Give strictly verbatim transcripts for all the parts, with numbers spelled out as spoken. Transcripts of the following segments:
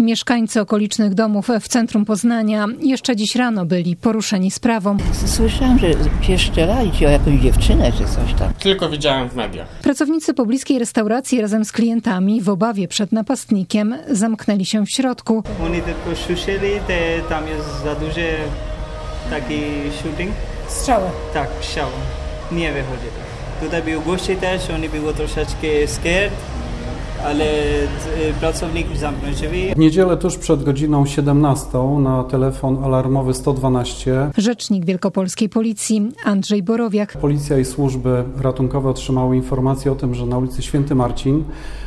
Mieszkańcy okolicznych domów w centrum Poznania jeszcze dziś rano byli poruszeni sprawą. Słyszałam, że się szczerali ci o jakąś dziewczynę czy coś tam. Tylko widziałem w mediach. Pracownicy pobliskiej restauracji razem z klientami w obawie przed napastnikiem zamknęli się w środku. Oni tylko słyszeli, że tam jest za duży taki shooting. Strzały. Tak, strzały. Nie wychodzi. Tutaj był goście też, oni byli troszeczkę scared, ale pracownik zamknął drzwi. W niedzielę tuż przed godziną siedemnastą na telefon alarmowy sto dwanaście Rzecznik Wielkopolskiej Policji Andrzej Borowiak. Policja i służby ratunkowe otrzymały informację o tym, że na ulicy Święty Marcin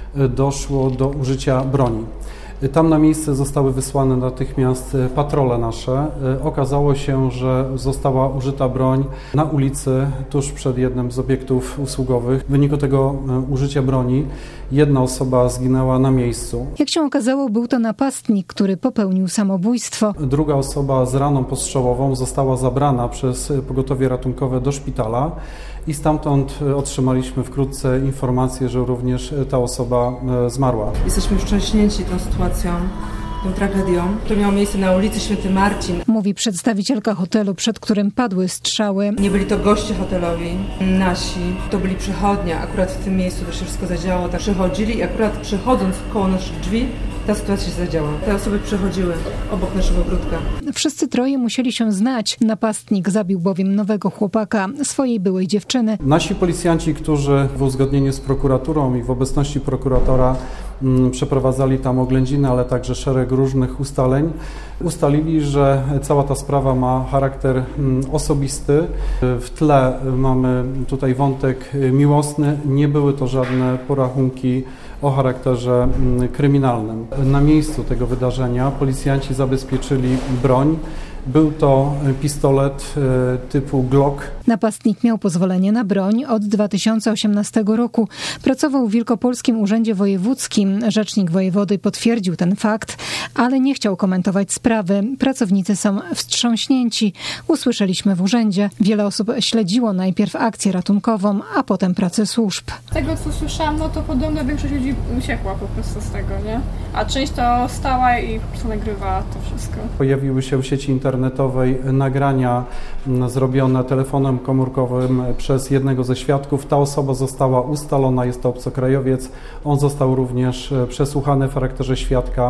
doszło do użycia broni. Tam na miejsce zostały wysłane natychmiast patrole nasze. Okazało się, że została użyta broń na ulicy tuż przed jednym z obiektów usługowych. W wyniku tego użycia broni jedna osoba zginęła na miejscu. Jak się okazało, był to napastnik, który popełnił samobójstwo. Druga osoba z raną postrzałową została zabrana przez pogotowie ratunkowe do szpitala i stamtąd otrzymaliśmy wkrótce informację, że również ta osoba zmarła. Jesteśmy wstrząśnięci tą sytuacją, tą tragedią, która miała miejsce na ulicy Święty Marcin. Mówi przedstawicielka hotelu, przed którym padły strzały. Nie byli to goście hotelowi, nasi, to byli przechodnie. Akurat w tym miejscu to się wszystko zadziało. Tak przychodzili i akurat przechodząc koło naszych drzwi, ta sytuacja się zadziała. Te osoby przechodziły obok naszego ogródka. Wszyscy troje musieli się znać. Napastnik zabił bowiem nowego chłopaka, swojej byłej dziewczyny. Nasi policjanci, którzy w uzgodnieniu z prokuraturą i w obecności prokuratora m, przeprowadzali tam oględziny, ale także szereg różnych ustaleń, ustalili, że cała ta sprawa ma charakter m, osobisty. W tle mamy tutaj wątek miłosny. Nie były to żadne porachunki o charakterze kryminalnym. Na miejscu tego wydarzenia policjanci zabezpieczyli broń. Był to pistolet typu Glock. Napastnik miał pozwolenie na broń od dwa tysiące osiemnastego roku. Pracował w Wielkopolskim Urzędzie Wojewódzkim. Rzecznik wojewody potwierdził ten fakt, ale nie chciał komentować sprawy. Pracownicy są wstrząśnięci. Usłyszeliśmy w urzędzie. Wiele osób śledziło najpierw akcję ratunkową, a potem pracę służb. Z tego co słyszałam, no to podobno większość ludzi uciekła po prostu z tego, nie? A część to stała i po prostu nagrywała to wszystko. Pojawiły się w sieci internetowej nagrania zrobione telefonem komórkowym przez jednego ze świadków. Ta osoba została ustalona, jest to obcokrajowiec. On został również przesłuchany w charakterze świadka,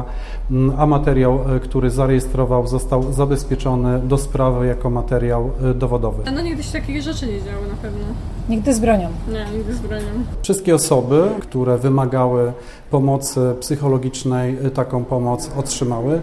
a materiał, który zarejestrował, został zabezpieczony do sprawy jako materiał dowodowy. No nigdy się takich rzeczy nie działy na pewno. Nigdy z bronią. Nie, nigdy z bronią. Wszystkie osoby, które wymagały pomocy psychologicznej, taką pomoc otrzymały.